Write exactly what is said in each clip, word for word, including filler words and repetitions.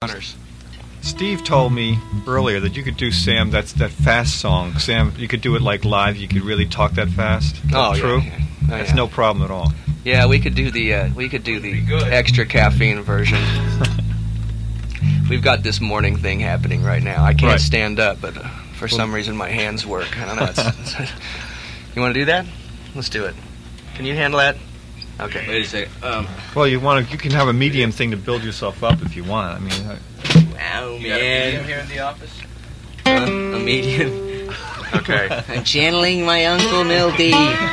Steve told me earlier that you could do, Sam, that's that fast song. Sam, you could do it like live. You could really talk that fast. Oh, true. Yeah, yeah. Oh, that's yeah. no problem at all. Yeah, we could do the uh, we could do the extra caffeine version. We've got this morning thing happening right now. I can't right. stand up, but uh, for well, some reason my hands work. I don't know. It's, it's, you want to do that? Let's do it. Can you handle that? Okay. Wait a second. Um, well, you want to? You can have a medium thing to build yourself up if you want. I mean. I, Wow, you man. Got a medium here in the office? Uh, a medium? Okay. I'm channeling my Uncle Milty.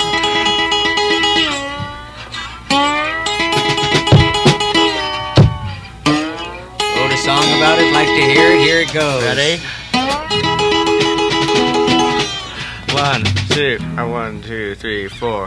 Wrote a song about it, like to hear it, here it goes. Ready? One, two, uh, one, two, three, four.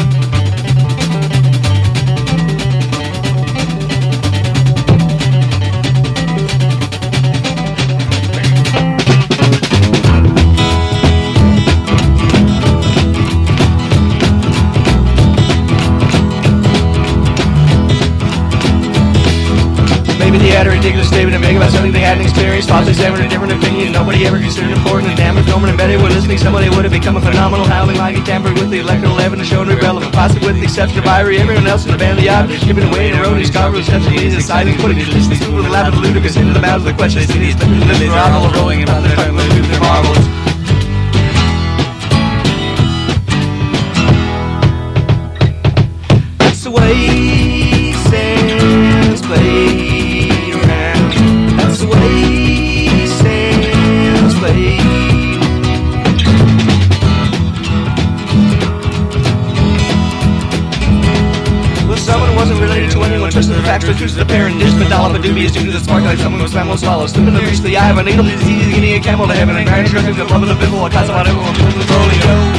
They had a ridiculous statement to make about something they hadn't experienced. Possibly examined a different opinion. Nobody ever considered important. And damn, if Norman and Betty were listening, somebody would have become a phenomenal howling like he tampered with the electrical evidence shown irrelevant. Possibly with the exception of Irie, everyone else in the band, the object, giving away and eroding his carver, exception leads aside and putting it to listening to the laughing ludicrous into the mouths of the question. They see these lips are all rolling and about their tongue, they're marvelous. That's the way Sam's played. That's the way Sam's played. Well, someone wasn't related to anyone, twisting the facts, but truths of the parent dish, but dollop a dubious due to the spark like someone was found swallow. Slipping the reach of the eye of a needle, it's easy to getting a camel to heaven, and grand instructions of love of the bimble, a cause about everyone, pulling the folio.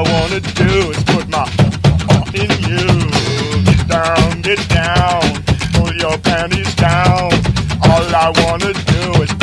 wanna do is put my in you. Get down, get down, pull your panties down. All I wanna do is